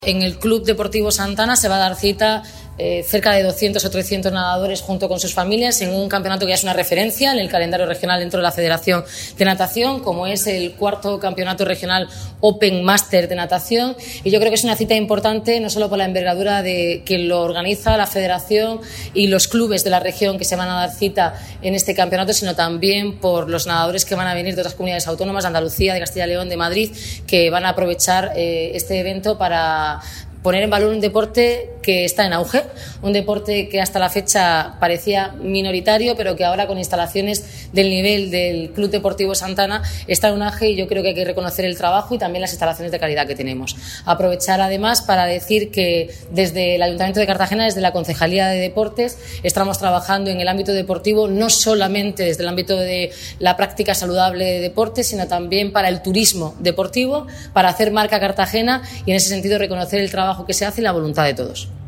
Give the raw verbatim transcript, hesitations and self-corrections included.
En el Club Deportivo Santana se va a dar cita eh, cerca de doscientos o trescientos nadadores junto con sus familias en un campeonato que ya es una referencia en el calendario regional dentro de la Federación de Natación, como es el cuarto campeonato regional Open Master de natación. Y yo creo que es una cita importante no solo por la envergadura de quien lo organiza, la Federación y los clubes de la región que se van a dar cita en este campeonato, sino también por los nadadores que van a venir de otras comunidades autónomas, de Andalucía, de Castilla y León, de Madrid, que van a aprovechar eh, este evento para poner en valor un deporte que está en auge, un deporte que hasta la fecha parecía minoritario, pero que ahora con instalaciones del nivel del Club Deportivo Santana está en un auge, y yo creo que hay que reconocer el trabajo y también las instalaciones de calidad que tenemos. Aprovechar además para decir que desde el Ayuntamiento de Cartagena, desde la Concejalía de Deportes, estamos trabajando en el ámbito deportivo, no solamente desde el ámbito de la práctica saludable de deporte, sino también para el turismo deportivo, para hacer marca Cartagena y en ese sentido reconocer el trabajo que se hace y la voluntad de todos.